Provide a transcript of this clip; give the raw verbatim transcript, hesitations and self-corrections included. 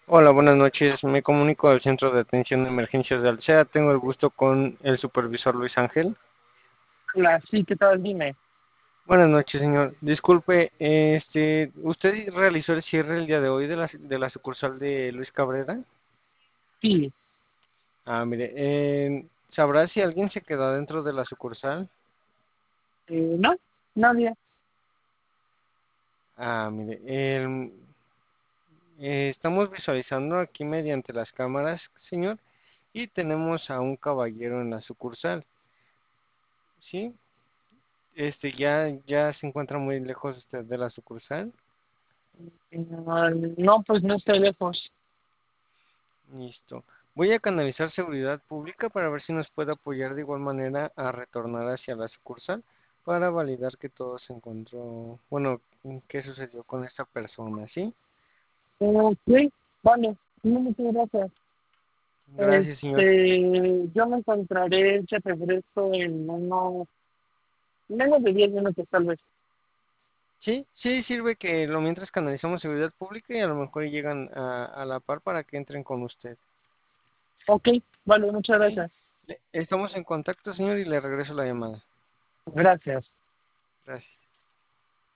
Hola, buenas noches. Me comunico al Centro de Atención de Emergencias de Alsea. Tengo el gusto con el supervisor Luis Ángel. Hola, sí, ¿qué tal? Dime. Buenas noches, señor. Disculpe, este, ¿usted realizó el cierre el día de hoy de la, de la sucursal de Luis Cabrera? Sí, Ah, mire, eh, ¿sabrá si alguien se quedó dentro de la sucursal? eh, no, nadie. Ah, mire, el- eh, estamos visualizando aquí mediante las cámaras, señor, y tenemos a un caballero en la sucursal, ¿sí? Este, ya, ya se encuentra muy lejos usted de la sucursal. No, no, pues no estoy lejos. Listo. Voy a canalizar seguridad pública para ver si nos puede apoyar de igual manera a retornar hacia la sucursal para validar que todo se encontró, bueno, qué sucedió con esta persona, ¿sí? Eh, sí, vale, no, muchas gracias. Gracias, señor. Este, yo me encontraré, te regreso en unos, menos de diez minutos tal vez. Sí, sí, sirve que lo mientras canalizamos seguridad pública y a lo mejor llegan a, a la par para que entren con usted. Ok, vale, muchas Sí, gracias. Le- estamos en contacto, señor, y le regreso la llamada. Gracias. Gracias.